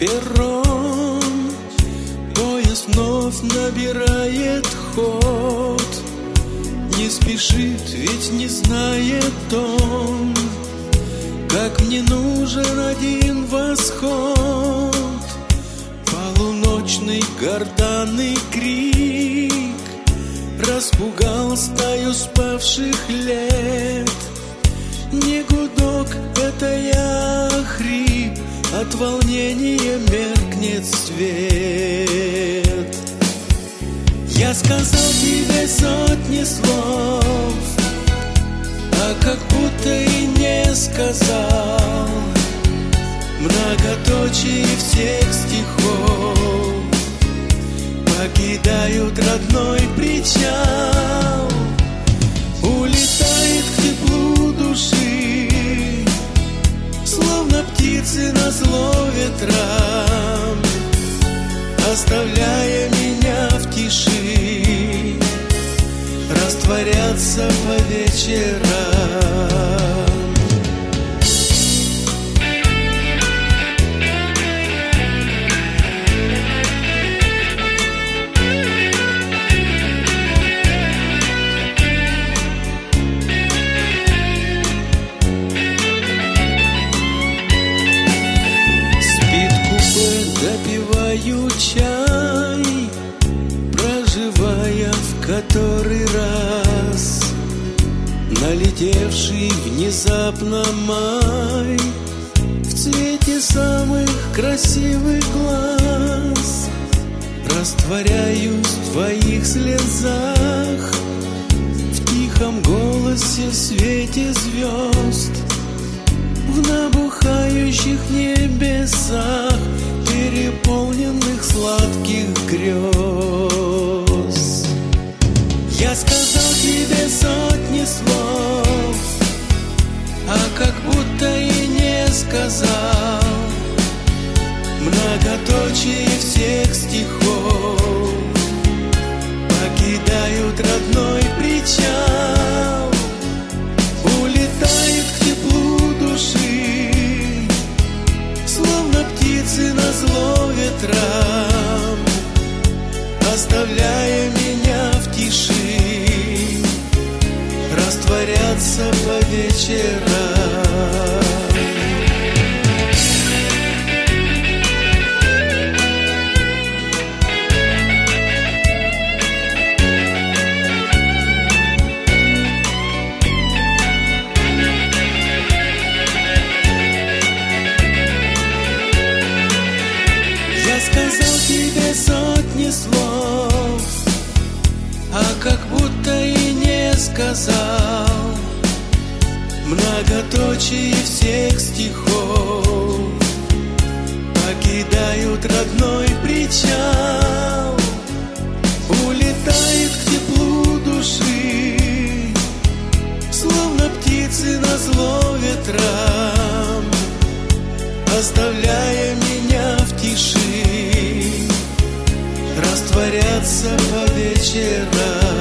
перрон, поезд вновь набирает ход. Не спешит, ведь не знает он, как мне нужен один восход. Полуночный гортанный крик распугал стаю спавших лет. Не гудок, это я хрип, от волнения меркнет свет. Я сказал тебе сотни слов, а как будто и не сказал. Многоточие всех стихов покидают родной причал. Улетает к теплу души, словно птицы назло ветрам, оставляя меня в тиши, растворяться по вечерам. Допиваю чай, проживая в который раз налетевший внезапно май в цвете самых красивых глаз. Растворяюсь в твоих слезах, в тихом голосе, в свете звезд, в набухающих небесах, переполненных сладких грез. Я сказал тебе сотни слов, а как будто и не сказал. Многоточие всех стихов покидают родной причал. Улетает к теплу души, словно птицы назло ветрам, оставляя меня в тиши, растворяться по вечерам. Сказал тебе сотни слов, а как будто и не сказал. Многоточие всех стихов покидают родной причал. Улетает к теплу души, словно птицы назло ветрам, оставляя меня в тиши, растворяться по вечерам.